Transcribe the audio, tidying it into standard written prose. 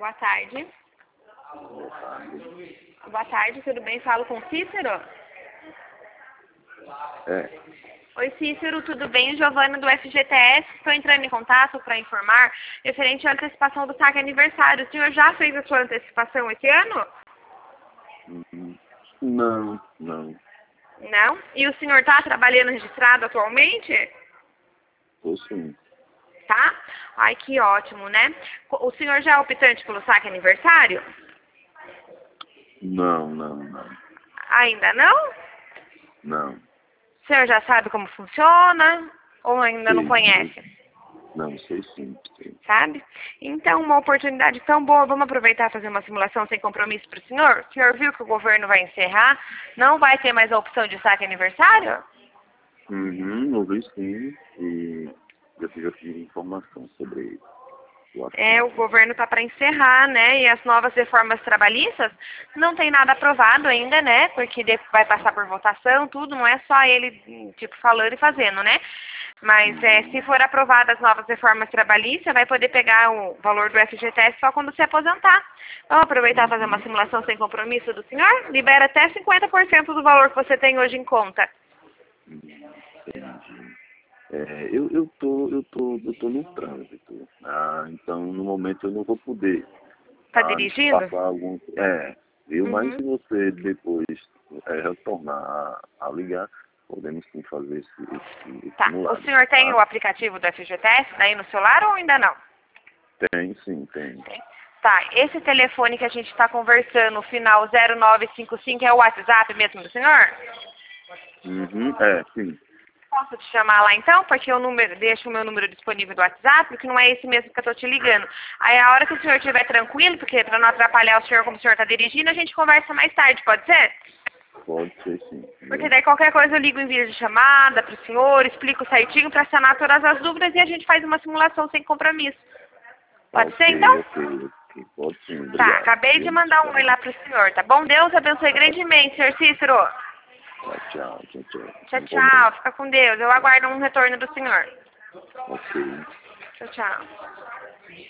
Boa tarde. Boa tarde. Boa tarde, tudo bem? Falo com Cícero? É. Oi, Cícero, tudo bem? Giovana do FGTS. Estou entrando em contato para informar referente à antecipação do saque aniversário. O senhor já fez a sua antecipação esse ano? Não. Não? E o senhor está trabalhando registrado atualmente? Tô sim. Tá? Ai, que ótimo, né? O senhor já é optante pelo saque aniversário? Não. Ainda não? Não. O senhor já sabe como funciona? Ou ainda não conhece? Não, sei sim. Sabe? Então, uma oportunidade tão boa, vamos aproveitar e fazer uma simulação sem compromisso para o senhor? O senhor viu que o governo vai encerrar? Não vai ter mais a opção de saque aniversário? Ouvi sim. E eu já tive informação sobre o O assunto. governo está para encerrar, né? E as novas reformas trabalhistas não tem nada aprovado ainda, né? Porque vai passar por votação, tudo, não é só ele, tipo, falando e fazendo, né? Mas se for aprovada as novas reformas trabalhistas, vai poder pegar o valor do FGTS só quando se aposentar. Vamos aproveitar e fazer uma simulação sem compromisso do senhor? Libera até 50% do valor que você tem hoje em conta. Entendi. Eu tô no trânsito. Então, no momento, eu não vou poder Tá dirigindo? passar algum... viu? Mas se você depois retornar a ligar, podemos sim fazer esse Tá. O simulado. senhor tem Tá? o aplicativo do FGTS daí no celular ou ainda não? Tem, sim, tem. Tá, esse telefone que a gente está conversando, o final 0955, é o WhatsApp mesmo do senhor? Sim. Posso te chamar lá então? Porque deixo o meu número disponível do WhatsApp, porque não é esse mesmo que eu tô te ligando. Aí a hora que o senhor estiver tranquilo, porque para não atrapalhar o senhor como o senhor está dirigindo, a gente conversa mais tarde, pode ser? Pode ser, sim. Porque daí qualquer coisa eu ligo em vídeo de chamada para o senhor, explico certinho para sanar todas as dúvidas e a gente faz uma simulação sem compromisso. Pode ser então? Ok. Pode sim, Tá, obrigado. acabei de mandar um oi lá pro senhor, tá bom? Deus abençoe grandemente, senhor Cícero. Tchau. Tchau. Fica com Deus. Eu aguardo um retorno do senhor. Ok. Tchau.